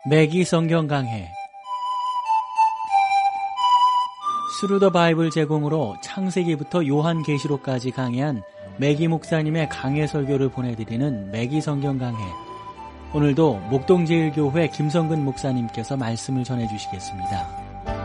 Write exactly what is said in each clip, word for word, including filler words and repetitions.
매기 성경 강해 스루 더 바이블 제공으로 창세기부터 요한계시록까지 강해한 매기 목사님의 강해 설교를 보내드리는 매기 성경 강해. 오늘도 목동제일교회 김성근 목사님께서 말씀을 전해주시겠습니다.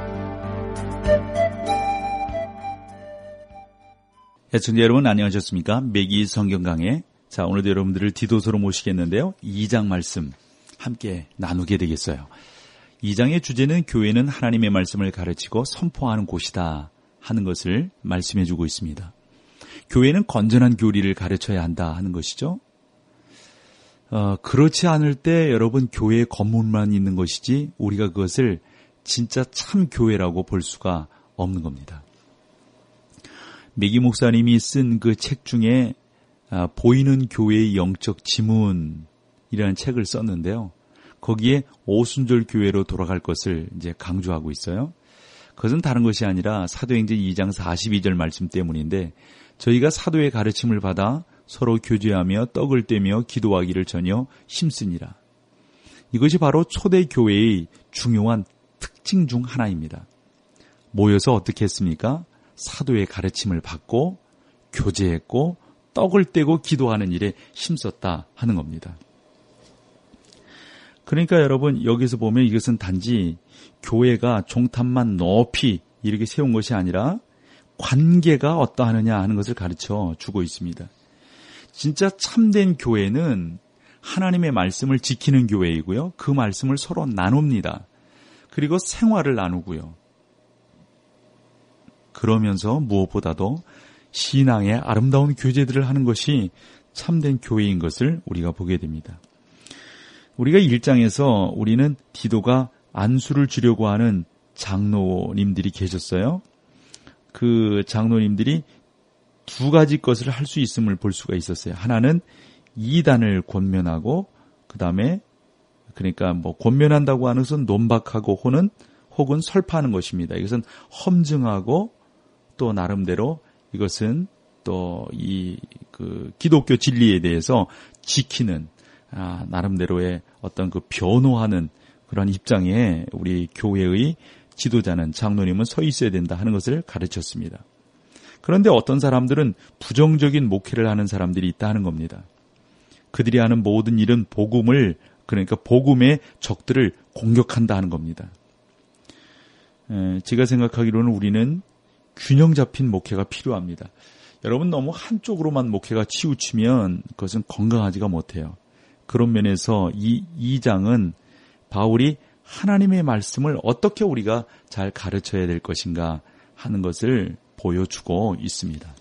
애청자 여러분 안녕하셨습니까? 매기 성경 강해. 자, 오늘도 여러분들을 디도서로 모시겠는데요. 이 장 말씀 함께 나누게 되겠어요. 이 장의 주제는 교회는 하나님의 말씀을 가르치고 선포하는 곳이다 하는 것을 말씀해 주고 있습니다. 교회는 건전한 교리를 가르쳐야 한다 하는 것이죠. 어, 그렇지 않을 때 여러분 교회의 겉물만 있는 것이지 우리가 그것을 진짜 참 교회라고 볼 수가 없는 겁니다. 매기 목사님이 쓴 그 책 중에 아, 보이는 교회의 영적 지문이라는 책을 썼는데요. 거기에 오순절 교회로 돌아갈 것을 이제 강조하고 있어요. 그것은 다른 것이 아니라 사도행전 이 장 사십이 절 말씀 때문인데 저희가 사도의 가르침을 받아 서로 교제하며 떡을 떼며 기도하기를 전혀 힘쓰니라. 이것이 바로 초대 교회의 중요한 특징 중 하나입니다. 모여서 어떻게 했습니까? 사도의 가르침을 받고 교제했고 떡을 떼고 기도하는 일에 힘썼다 하는 겁니다. 그러니까 여러분 여기서 보면 이것은 단지 교회가 종탑만 높이 이렇게 세운 것이 아니라 관계가 어떠하느냐 하는 것을 가르쳐 주고 있습니다. 진짜 참된 교회는 하나님의 말씀을 지키는 교회이고요. 그 말씀을 서로 나눕니다. 그리고 생활을 나누고요. 그러면서 무엇보다도 신앙의 아름다운 교제들을 하는 것이 참된 교회인 것을 우리가 보게 됩니다. 우리가 일 장에서 우리는 디도가 안수를 주려고 하는 장로님들이 계셨어요. 그 장로님들이 두 가지 것을 할 수 있음을 볼 수가 있었어요. 하나는 이단을 권면하고 그 다음에 그러니까 뭐 권면한다고 하는 것은 논박하고 혹은 혹은 설파하는 것입니다. 이것은 험증하고 또 나름대로 이것은 또 이 그 기독교 진리에 대해서 지키는 아, 나름대로의 어떤 그 변호하는 그런 입장에 우리 교회의 지도자는 장로님은 서 있어야 된다 하는 것을 가르쳤습니다. 그런데 어떤 사람들은 부정적인 목회를 하는 사람들이 있다 하는 겁니다. 그들이 하는 모든 일은 복음을 그러니까 복음의 적들을 공격한다 하는 겁니다. 에, 제가 생각하기로는 우리는 균형 잡힌 목회가 필요합니다. 여러분 너무 한쪽으로만 목회가 치우치면 그것은 건강하지가 못해요. 그런 면에서 이 이 장은 바울이 하나님의 말씀을 어떻게 우리가 잘 가르쳐야 될 것인가 하는 것을 보여주고 있습니다.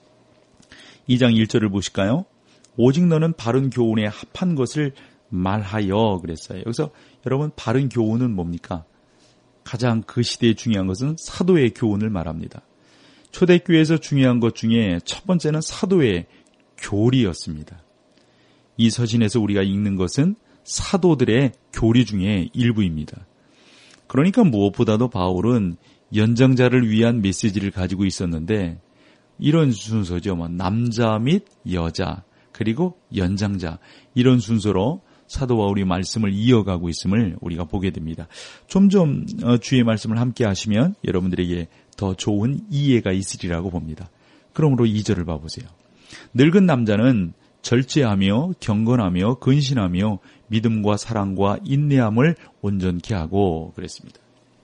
이 장 일 절을 보실까요? 오직 너는 바른 교훈에 합한 것을 말하여 그랬어요. 여기서 여러분 바른 교훈은 뭡니까? 가장 그 시대에 중요한 것은 사도의 교훈을 말합니다. 초대교회에서 중요한 것 중에 첫 번째는 사도의 교리였습니다. 이 서신에서 우리가 읽는 것은 사도들의 교리 중에 일부입니다. 그러니까 무엇보다도 바울은 연장자를 위한 메시지를 가지고 있었는데 이런 순서죠. 뭐 남자 및 여자 그리고 연장자 이런 순서로 사도 바울이 말씀을 이어가고 있음을 우리가 보게 됩니다. 좀좀 주의 말씀을 함께 하시면 여러분들에게 더 좋은 이해가 있으리라고 봅니다. 그러므로 이 절을 봐보세요. 늙은 남자는 절제하며 경건하며 근신하며 믿음과 사랑과 인내함을 온전케 하고 그랬습니다.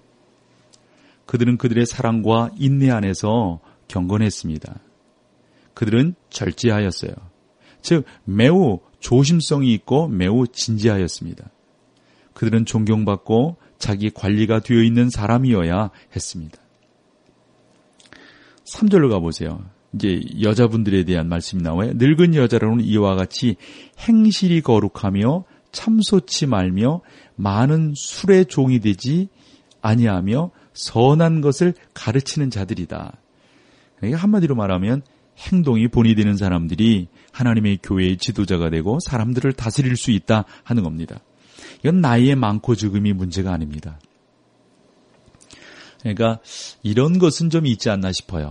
그들은 그들의 사랑과 인내 안에서 경건했습니다. 그들은 절제하였어요. 즉 매우 조심성이 있고 매우 진지하였습니다. 그들은 존경받고 자기 관리가 되어 있는 사람이어야 했습니다. 삼 절로 가보세요. 이제 여자분들에 대한 말씀이 나와요. 늙은 여자로는 이와 같이 행실이 거룩하며 참소치 말며 많은 술의 종이 되지 아니하며 선한 것을 가르치는 자들이다. 그러니까 한마디로 말하면 행동이 본이 되는 사람들이 하나님의 교회의 지도자가 되고 사람들을 다스릴 수 있다 하는 겁니다. 이건 나이의 많고 적음이 문제가 아닙니다. 그러니까 이런 것은 좀 있지 않나 싶어요.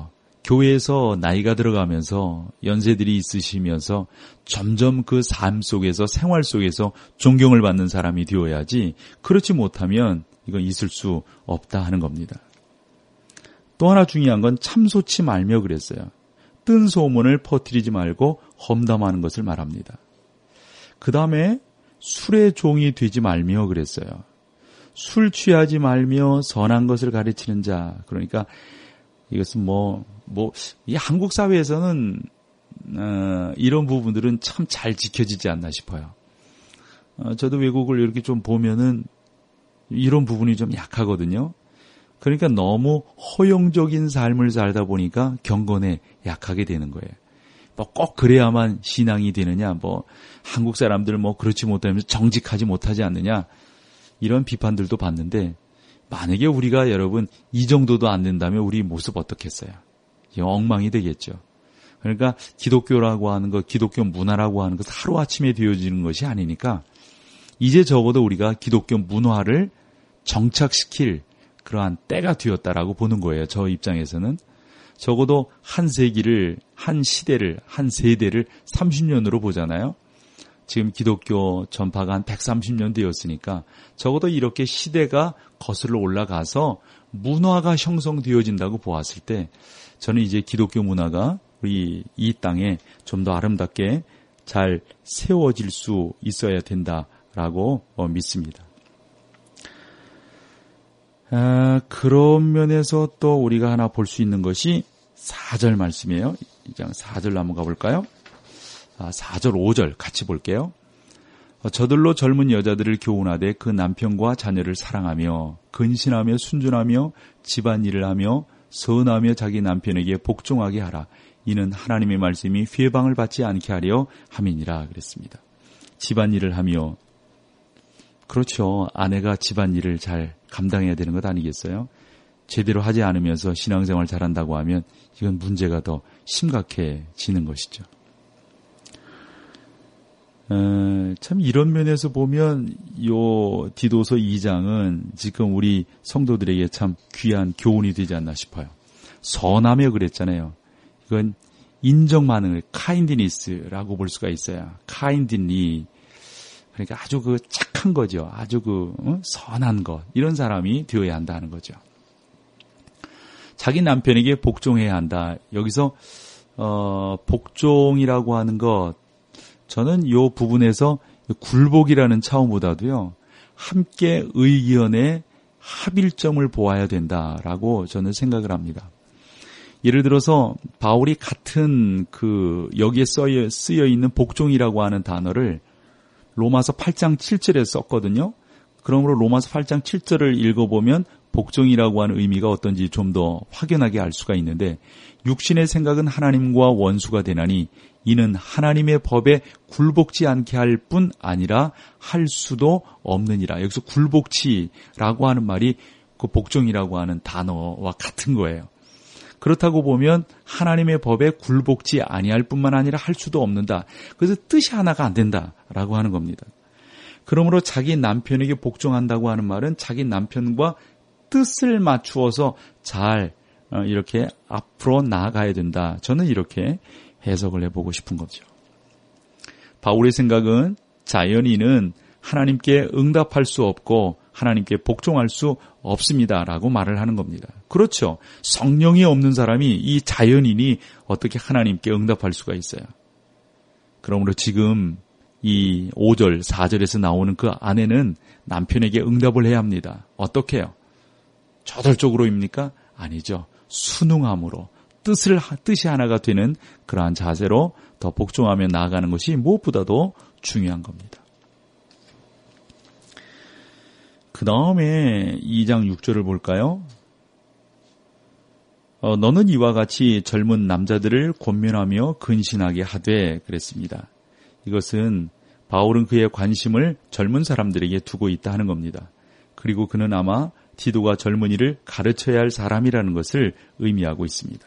교회에서 나이가 들어가면서 연세들이 있으시면서 점점 그 삶 속에서 생활 속에서 존경을 받는 사람이 되어야지 그렇지 못하면 이건 있을 수 없다 하는 겁니다. 또 하나 중요한 건 참소치 말며 그랬어요. 뜬 소문을 퍼뜨리지 말고 험담하는 것을 말합니다. 그 다음에 술의 종이 되지 말며 그랬어요. 술 취하지 말며 선한 것을 가르치는 자. 그러니까 이것은 뭐, 뭐, 이 한국 사회에서는, 어, 이런 부분들은 참 잘 지켜지지 않나 싶어요. 어, 저도 외국을 이렇게 좀 보면은 이런 부분이 좀 약하거든요. 그러니까 너무 허용적인 삶을 살다 보니까 경건에 약하게 되는 거예요. 뭐 꼭 그래야만 신앙이 되느냐, 뭐, 한국 사람들 뭐 그렇지 못하면서 정직하지 못하지 않느냐, 이런 비판들도 봤는데, 만약에 우리가 여러분 이 정도도 안 된다면 우리 모습 어떻겠어요? 엉망이 되겠죠. 그러니까 기독교라고 하는 것, 기독교 문화라고 하는 것 하루아침에 되어지는 것이 아니니까 이제 적어도 우리가 기독교 문화를 정착시킬 그러한 때가 되었다라고 보는 거예요. 저 입장에서는. 적어도 한 세기를, 한 시대를, 한 세대를 삼십 년으로 보잖아요. 지금 기독교 전파가 한 백삼십 년 되었으니까 적어도 이렇게 시대가 거슬러 올라가서 문화가 형성되어진다고 보았을 때 저는 이제 기독교 문화가 우리 이 땅에 좀 더 아름답게 잘 세워질 수 있어야 된다라고 믿습니다. 아, 그런 면에서 또 우리가 하나 볼 수 있는 것이 사 절 말씀이에요. 이 장 사 절 한번 가볼까요? 아, 사 절, 오 절 같이 볼게요. 저들로 젊은 여자들을 교훈하되 그 남편과 자녀를 사랑하며 근신하며 순전하며 집안일을 하며 선하며 자기 남편에게 복종하게 하라. 이는 하나님의 말씀이 회방을 받지 않게 하려 함이니라 그랬습니다. 집안일을 하며, 그렇죠. 아내가 집안일을 잘 감당해야 되는 것 아니겠어요? 제대로 하지 않으면서 신앙생활 잘한다고 하면 이건 문제가 더 심각해지는 것이죠. 어, 참 이런 면에서 보면 요 디도서 이 장은 지금 우리 성도들에게 참 귀한 교훈이 되지 않나 싶어요. 선하며 그랬잖아요. 이건 인정만을 카인디니스라고 볼 수가 있어요. 카인디니, 그러니까 아주 그 착한 거죠. 아주 그 어? 선한 것, 이런 사람이 되어야 한다는 거죠. 자기 남편에게 복종해야 한다. 여기서 어, 복종이라고 하는 것, 저는 이 부분에서 굴복이라는 차원보다도요, 함께 의견의 합일점을 보아야 된다라고 저는 생각을 합니다. 예를 들어서 바울이 같은 그 여기에 쓰여, 쓰여 있는 복종이라고 하는 단어를 로마서 팔 장 칠 절에 썼거든요. 그러므로 로마서 팔 장 칠 절을 읽어보면 복종이라고 하는 의미가 어떤지 좀 더 확연하게 알 수가 있는데, 육신의 생각은 하나님과 원수가 되나니 이는 하나님의 법에 굴복지 않게 할 뿐 아니라 할 수도 없느니라. 여기서 굴복치라고 하는 말이 그 복종이라고 하는 단어와 같은 거예요. 그렇다고 보면 하나님의 법에 굴복지 아니할 뿐만 아니라 할 수도 없는다. 그래서 뜻이 하나가 안 된다라고 하는 겁니다. 그러므로 자기 남편에게 복종한다고 하는 말은 자기 남편과 뜻을 맞추어서 잘 이렇게 앞으로 나아가야 된다. 저는 이렇게 해석을 해보고 싶은 거죠. 바울의 생각은 자연인은 하나님께 응답할 수 없고 하나님께 복종할 수 없습니다라고 말을 하는 겁니다. 그렇죠. 성령이 없는 사람이, 이 자연인이 어떻게 하나님께 응답할 수가 있어요. 그러므로 지금 이 오 절, 사 절에서 나오는 그 아내는 남편에게 응답을 해야 합니다. 어떻게 해요? 저돌적으로입니까? 아니죠. 순응함으로, 뜻을, 뜻이 하나가 되는 그러한 자세로 더 복종하며 나아가는 것이 무엇보다도 중요한 겁니다. 그 다음에 이 장 육 절을 볼까요? 어, 너는 이와 같이 젊은 남자들을 권면하며 근신하게 하되 그랬습니다. 이것은 바울은 그의 관심을 젊은 사람들에게 두고 있다 하는 겁니다. 그리고 그는 아마 디도가 젊은이를 가르쳐야 할 사람이라는 것을 의미하고 있습니다.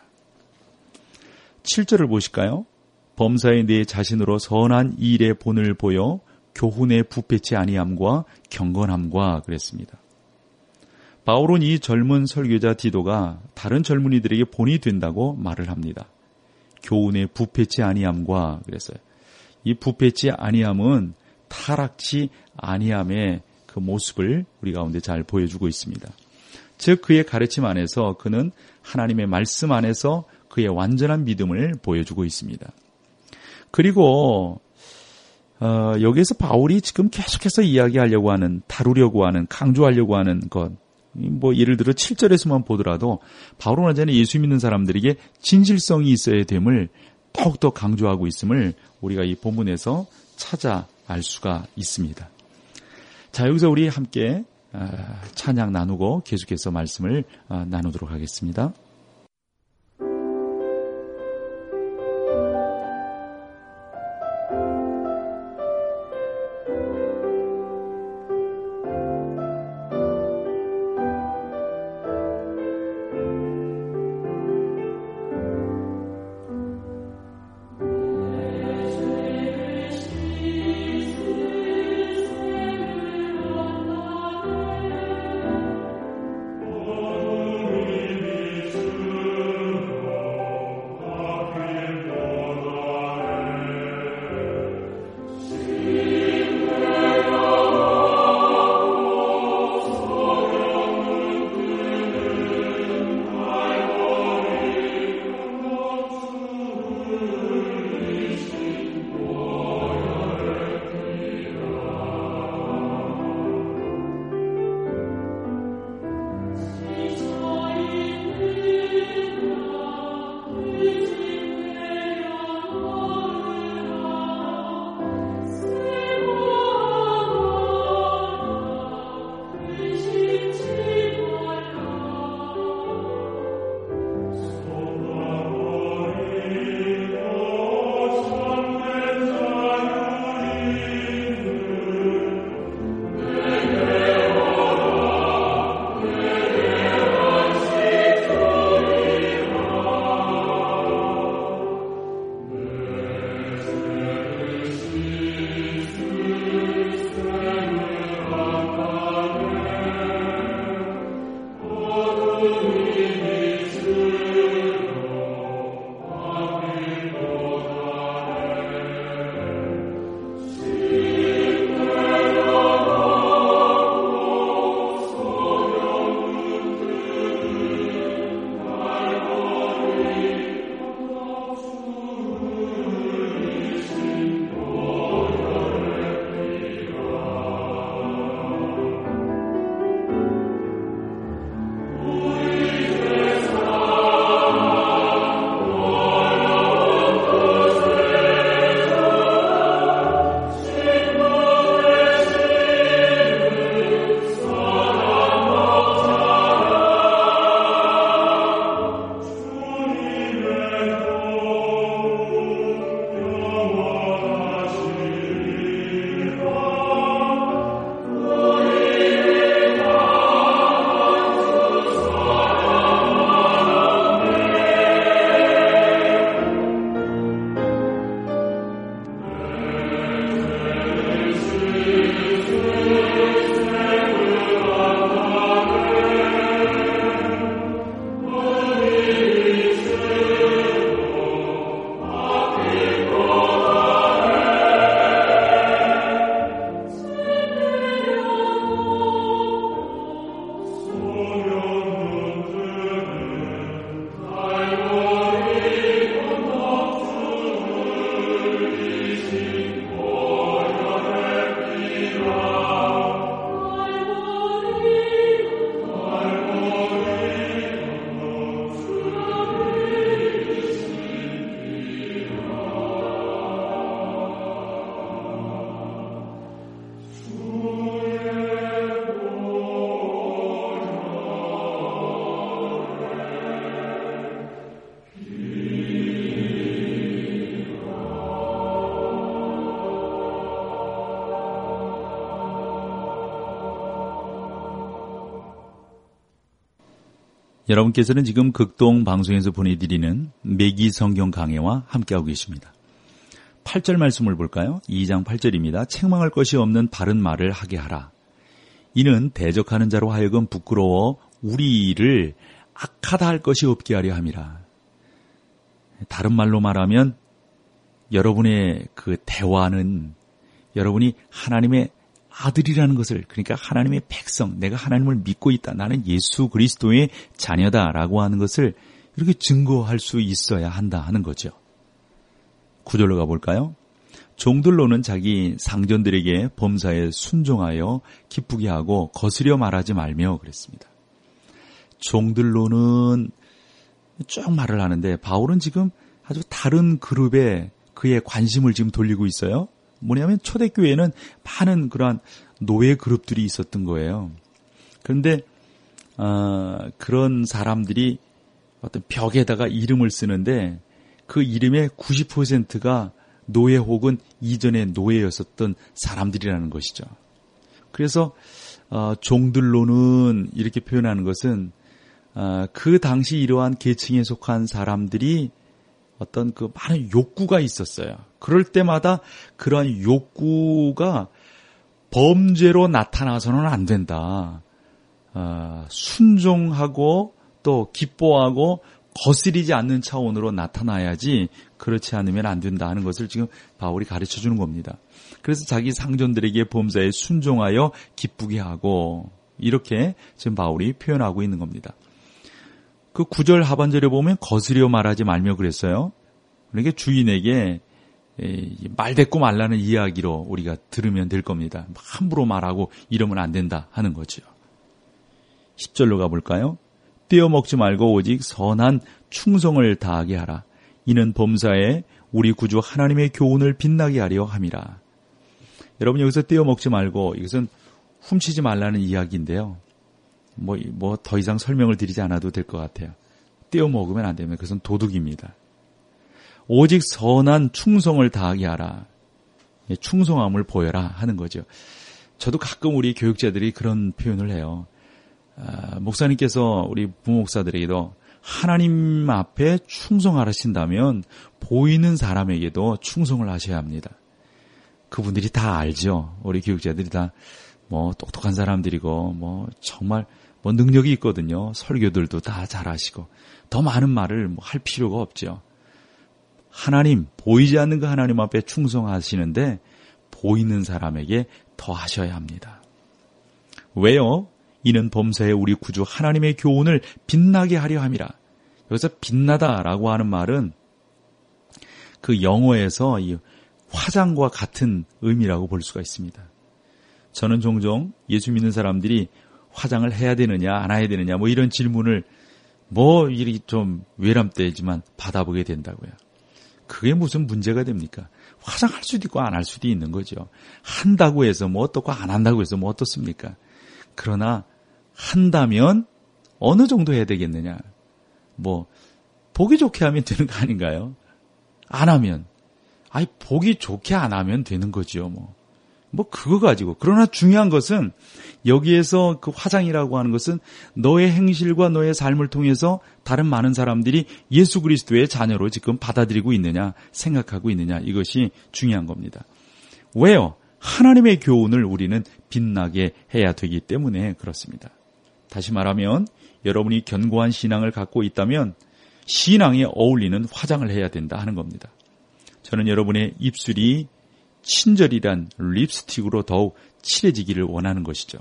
칠 절을 보실까요? 범사에 내 자신으로 선한 일의 본을 보여 교훈에 부패치 아니함과 경건함과 그랬습니다. 바울은 이 젊은 설교자 디도가 다른 젊은이들에게 본이 된다고 말을 합니다. 교훈의 부패치 아니함과 그랬어요. 이 부패치 아니함은 타락치 아니함의 그 모습을 우리 가운데 잘 보여주고 있습니다. 즉 그의 가르침 안에서 그는 하나님의 말씀 안에서 그의 완전한 믿음을 보여주고 있습니다. 그리고 어, 여기에서 바울이 지금 계속해서 이야기하려고 하는, 다루려고 하는, 강조하려고 하는 것, 뭐 예를 들어 칠 절에서만 보더라도 바울은 언제나 예수 믿는 사람들에게 진실성이 있어야 됨을 더욱더 강조하고 있음을 우리가 이 본문에서 찾아 알 수가 있습니다. 자, 여기서 우리 함께 찬양 나누고 계속해서 말씀을 나누도록 하겠습니다. 여러분께서는 지금 극동 방송에서 보내드리는 매기 성경 강해와 함께하고 계십니다. 팔 절 말씀을 볼까요? 이 장 팔 절입니다. 책망할 것이 없는 바른 말을 하게 하라. 이는 대적하는 자로 하여금 부끄러워 우리를 악하다 할 것이 없게 하려 함이라. 다른 말로 말하면 여러분의 그 대화는 여러분이 하나님의 아들이라는 것을, 그러니까 하나님의 백성, 내가 하나님을 믿고 있다, 나는 예수 그리스도의 자녀다라고 하는 것을 이렇게 증거할 수 있어야 한다 하는 거죠. 구절로 가볼까요? 종들로는 자기 상전들에게 범사에 순종하여 기쁘게 하고 거스려 말하지 말며 그랬습니다. 종들로는 쭉 말을 하는데 바울은 지금 아주 다른 그룹에 그의 관심을 지금 돌리고 있어요. 뭐냐면 초대교회에는 많은 그러한 노예 그룹들이 있었던 거예요. 그런데 어, 그런 사람들이 어떤 벽에다가 이름을 쓰는데 그 이름의 구십 퍼센트가 노예 혹은 이전의 노예였었던 사람들이라는 것이죠. 그래서 어, 종들로는 이렇게 표현하는 것은 어, 그 당시 이러한 계층에 속한 사람들이 어떤 그 많은 욕구가 있었어요. 그럴 때마다 그러한 욕구가 범죄로 나타나서는 안 된다. 어, 순종하고 또 기뻐하고 거스리지 않는 차원으로 나타나야지 그렇지 않으면 안 된다 하는 것을 지금 바울이 가르쳐주는 겁니다. 그래서 자기 상전들에게 범사에 순종하여 기쁘게 하고 이렇게 지금 바울이 표현하고 있는 겁니다. 그 구 절 하반절에 보면 거스려 말하지 말며 그랬어요. 그러니까 주인에게 말대꾸 말라는 이야기로 우리가 들으면 될 겁니다. 함부로 말하고 이러면 안 된다 하는 거죠. 십 절로 가볼까요? 떼어먹지 말고 오직 선한 충성을 다하게 하라. 이는 범사에 우리 구주 하나님의 교훈을 빛나게 하려 함이라. 여러분 여기서 떼어먹지 말고 이것은 훔치지 말라는 이야기인데요. 뭐, 뭐 더 이상 설명을 드리지 않아도 될 것 같아요. 떼어먹으면 안 되면 그것은 도둑입니다. 오직 선한 충성을 다하게 하라. 충성함을 보여라 하는 거죠. 저도 가끔 우리 교육자들이 그런 표현을 해요. 아, 목사님께서 우리 부목사들에게도 하나님 앞에 충성하신다면 보이는 사람에게도 충성을 하셔야 합니다. 그분들이 다 알죠. 우리 교육자들이 다 뭐 똑똑한 사람들이고 뭐 정말 뭐 능력이 있거든요. 설교들도 다 잘하시고 더 많은 말을 뭐 할 필요가 없죠. 하나님, 보이지 않는 그 하나님 앞에 충성하시는데 보이는 사람에게 더 하셔야 합니다. 왜요? 이는 범사에 우리 구주 하나님의 교훈을 빛나게 하려 함이라. 여기서 빛나다라고 하는 말은 그 영어에서 이 화장과 같은 의미라고 볼 수가 있습니다. 저는 종종 예수 믿는 사람들이 화장을 해야 되느냐 안 해야 되느냐 뭐 이런 질문을 뭐 이리 좀 외람되지만 받아보게 된다고요. 그게 무슨 문제가 됩니까? 화장할 수도 있고 안 할 수도 있는 거죠. 한다고 해서 뭐 어떻고 안 한다고 해서 뭐 어떻습니까? 그러나 한다면 어느 정도 해야 되겠느냐? 뭐 보기 좋게 하면 되는 거 아닌가요? 안 하면 아니 보기 좋게 안 하면 되는 거죠. 뭐, 뭐 그거 가지고. 그러나 중요한 것은 여기에서 그 화장이라고 하는 것은 너의 행실과 너의 삶을 통해서 다른 많은 사람들이 예수 그리스도의 자녀로 지금 받아들이고 있느냐 생각하고 있느냐 이것이 중요한 겁니다. 왜요? 하나님의 교훈을 우리는 빛나게 해야 되기 때문에 그렇습니다. 다시 말하면 여러분이 견고한 신앙을 갖고 있다면 신앙에 어울리는 화장을 해야 된다 하는 겁니다. 저는 여러분의 입술이 친절이란 립스틱으로 더욱 칠해지기를 원하는 것이죠.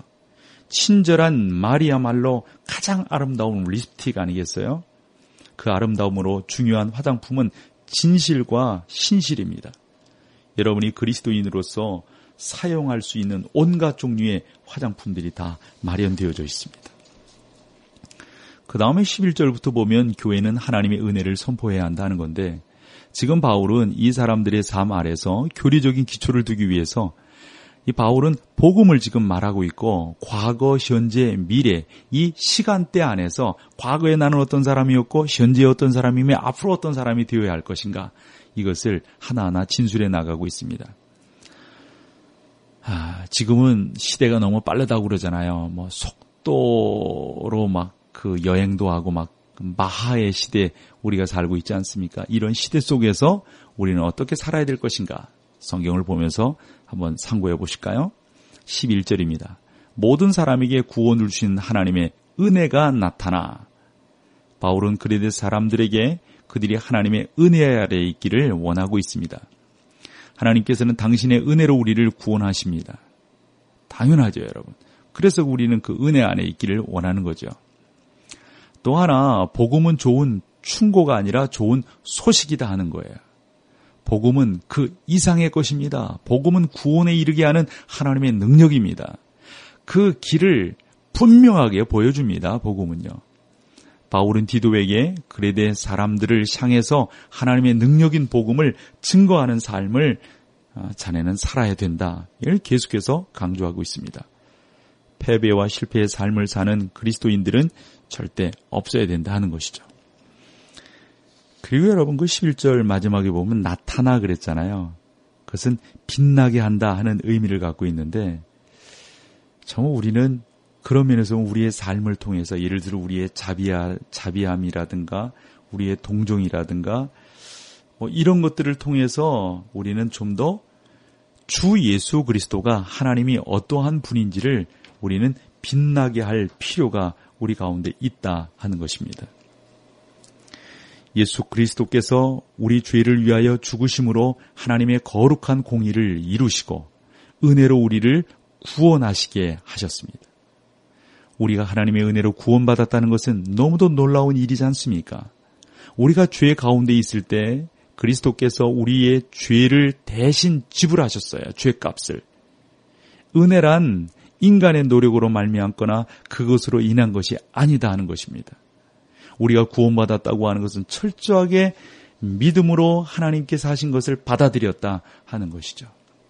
친절한 말이야말로 가장 아름다운 립스틱 아니겠어요? 그 아름다움으로 중요한 화장품은 진실과 신실입니다. 여러분이 그리스도인으로서 사용할 수 있는 온갖 종류의 화장품들이 다 마련되어져 있습니다. 그 다음에 십일 절부터 보면 교회는 하나님의 은혜를 선포해야 한다는 건데 지금 바울은 이 사람들의 삶 아래서 교리적인 기초를 두기 위해서 이 바울은 복음을 지금 말하고 있고 과거, 현재, 미래 이 시간대 안에서 과거에 나는 어떤 사람이었고 현재에 어떤 사람이며 앞으로 어떤 사람이 되어야 할 것인가 이것을 하나하나 진술해 나가고 있습니다. 아, 지금은 시대가 너무 빠르다고 그러잖아요. 뭐 속도로 막 그 여행도 하고 막 마하의 시대 우리가 살고 있지 않습니까? 이런 시대 속에서 우리는 어떻게 살아야 될 것인가? 성경을 보면서 한번 상고해 보실까요? 십일 절입니다. 모든 사람에게 구원을 주신 하나님의 은혜가 나타나 바울은 그레데 사람들에게 그들이 하나님의 은혜 아래에 있기를 원하고 있습니다. 하나님께서는 당신의 은혜로 우리를 구원하십니다. 당연하죠, 여러분. 그래서 우리는 그 은혜 안에 있기를 원하는 거죠. 또 하나, 복음은 좋은 충고가 아니라 좋은 소식이다 하는 거예요. 복음은 그 이상의 것입니다. 복음은 구원에 이르게 하는 하나님의 능력입니다. 그 길을 분명하게 보여줍니다. 복음은요. 바울은 디도에게 그레데 사람들을 향해서 하나님의 능력인 복음을 증거하는 삶을 자네는 살아야 된다. 이를 계속해서 강조하고 있습니다. 패배와 실패의 삶을 사는 그리스도인들은 절대 없어야 된다 하는 것이죠. 그리고 여러분 그 십일 절 마지막에 보면 나타나 그랬잖아요. 그것은 빛나게 한다 하는 의미를 갖고 있는데 정말 우리는 그런 면에서 우리의 삶을 통해서 예를 들어 우리의 자비하, 자비함이라든가 우리의 동정이라든가 뭐 이런 것들을 통해서 우리는 좀 더 주 예수 그리스도가 하나님이 어떠한 분인지를 우리는 빛나게 할 필요가 우리 가운데 있다 하는 것입니다. 예수 그리스도께서 우리 죄를 위하여 죽으심으로 하나님의 거룩한 공의를 이루시고 은혜로 우리를 구원하시게 하셨습니다. 우리가 하나님의 은혜로 구원받았다는 것은 너무도 놀라운 일이지 않습니까? 우리가 죄 가운데 있을 때 그리스도께서 우리의 죄를 대신 지불하셨어요. 죄값을. 은혜란 인간의 노력으로 말미암거나 그것으로 인한 것이 아니다 하는 것입니다. 우리가 구원받았다고 하는 것은 철저하게 믿음으로 하나님께서 하신 것을 받아들였다 하는 것이죠.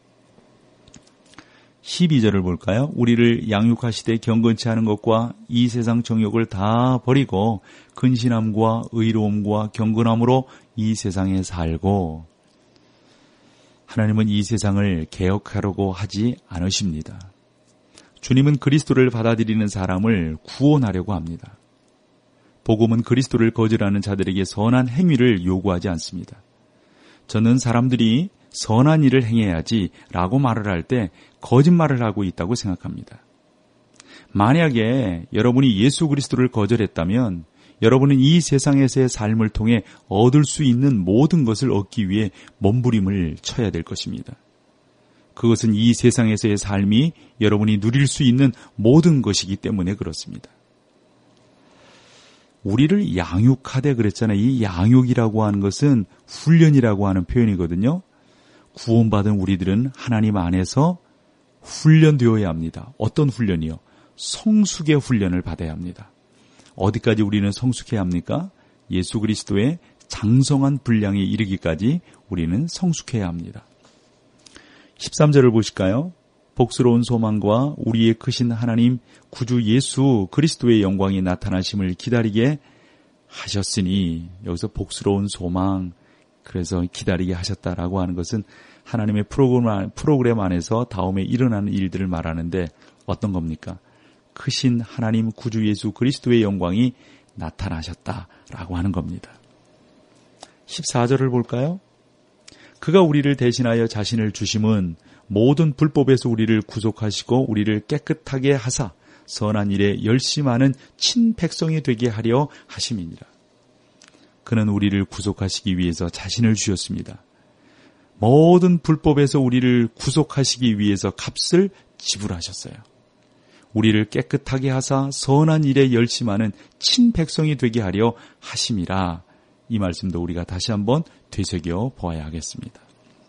십이 절을 볼까요? 우리를 양육하시되 경건치 않은 것과 이 세상 정욕을 다 버리고 근신함과 의로움과 경건함으로 이 세상에 살고. 하나님은 이 세상을 개혁하려고 하지 않으십니다. 주님은 그리스도를 받아들이는 사람을 구원하려고 합니다. 복음은 그리스도를 거절하는 자들에게 선한 행위를 요구하지 않습니다. 저는 사람들이 선한 일을 행해야지 라고 말을 할 때 거짓말을 하고 있다고 생각합니다. 만약에 여러분이 예수 그리스도를 거절했다면 여러분은 이 세상에서의 삶을 통해 얻을 수 있는 모든 것을 얻기 위해 몸부림을 쳐야 될 것입니다. 그것은 이 세상에서의 삶이 여러분이 누릴 수 있는 모든 것이기 때문에 그렇습니다. 우리를 양육하되 그랬잖아요. 이 양육이라고 하는 것은 훈련이라고 하는 표현이거든요. 구원받은 우리들은 하나님 안에서 훈련되어야 합니다. 어떤 훈련이요? 성숙의 훈련을 받아야 합니다. 어디까지 우리는 성숙해야 합니까? 예수 그리스도의 장성한 분량에 이르기까지 우리는 성숙해야 합니다. 십삼 절을 보실까요? 복스러운 소망과 우리의 크신 하나님 구주 예수 그리스도의 영광이 나타나심을 기다리게 하셨으니, 여기서 복스러운 소망, 그래서 기다리게 하셨다라고 하는 것은 하나님의 프로그램, 프로그램 안에서 다음에 일어나는 일들을 말하는데 어떤 겁니까? 크신 하나님 구주 예수 그리스도의 영광이 나타나셨다라고 하는 겁니다. 십사 절을 볼까요? 그가 우리를 대신하여 자신을 주심은 모든 불법에서 우리를 구속하시고 우리를 깨끗하게 하사 선한 일에 열심하는 친백성이 되게 하려 하심이니라. 그는 우리를 구속하시기 위해서 자신을 주셨습니다. 모든 불법에서 우리를 구속하시기 위해서 값을 지불하셨어요. 우리를 깨끗하게 하사 선한 일에 열심하는 친백성이 되게 하려 하심이라. 이 말씀도 우리가 다시 한번 되새겨 보아야 하겠습니다.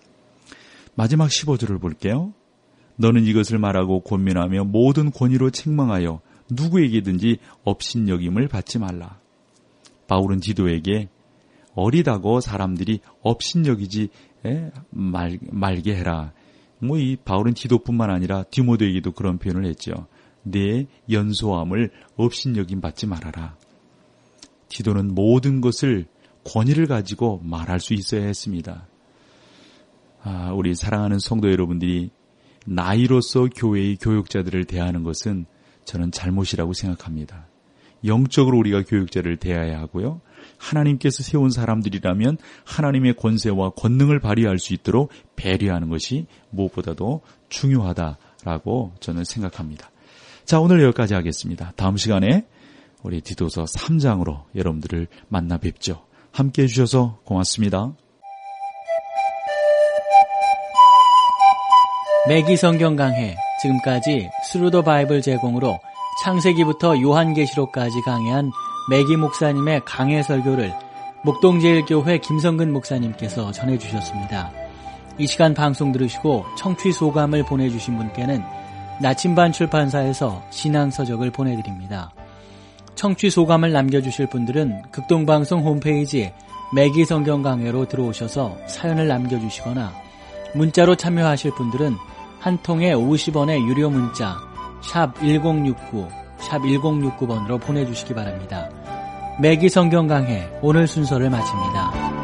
마지막 십오 절을 볼게요. 너는 이것을 말하고 권면하며 모든 권위로 책망하여 누구에게든지 업신여김을 받지 말라. 바울은 디도에게 어리다고 사람들이 업신여기지 말, 말게 해라. 뭐 이 바울은 디도뿐만 아니라 디모데에게도 그런 표현을 했죠. 내 연소함을 업신여김 받지 말아라. 디도는 모든 것을 권위를 가지고 말할 수 있어야 했습니다. 아, 우리 사랑하는 성도 여러분들이 나이로서 교회의 교육자들을 대하는 것은 저는 잘못이라고 생각합니다. 영적으로 우리가 교육자를 대해야 하고요. 하나님께서 세운 사람들이라면 하나님의 권세와 권능을 발휘할 수 있도록 배려하는 것이 무엇보다도 중요하다라고 저는 생각합니다. 자, 오늘 여기까지 하겠습니다. 다음 시간에 우리 디도서 삼 장으로 여러분들을 만나 뵙죠. 함께해 주셔서 고맙습니다. 매기 성경 강해, 지금까지 스루더 바이블 제공으로 창세기부터 요한계시록까지 강해한 매기 목사님의 강해 설교를 목동제일교회 김성근 목사님께서 전해주셨습니다. 이 시간 방송 들으시고 청취 소감을 보내주신 분께는 나침반 출판사에서 신앙서적을 보내드립니다. 청취 소감을 남겨주실 분들은 극동방송 홈페이지 매기 성경 강해로 들어오셔서 사연을 남겨주시거나 문자로 참여하실 분들은 한 통에 오십 원의 유료 문자 샵 일공육구, 샵 일공육구 번으로 보내주시기 바랍니다. 매기 성경 강해 오늘 순서를 마칩니다.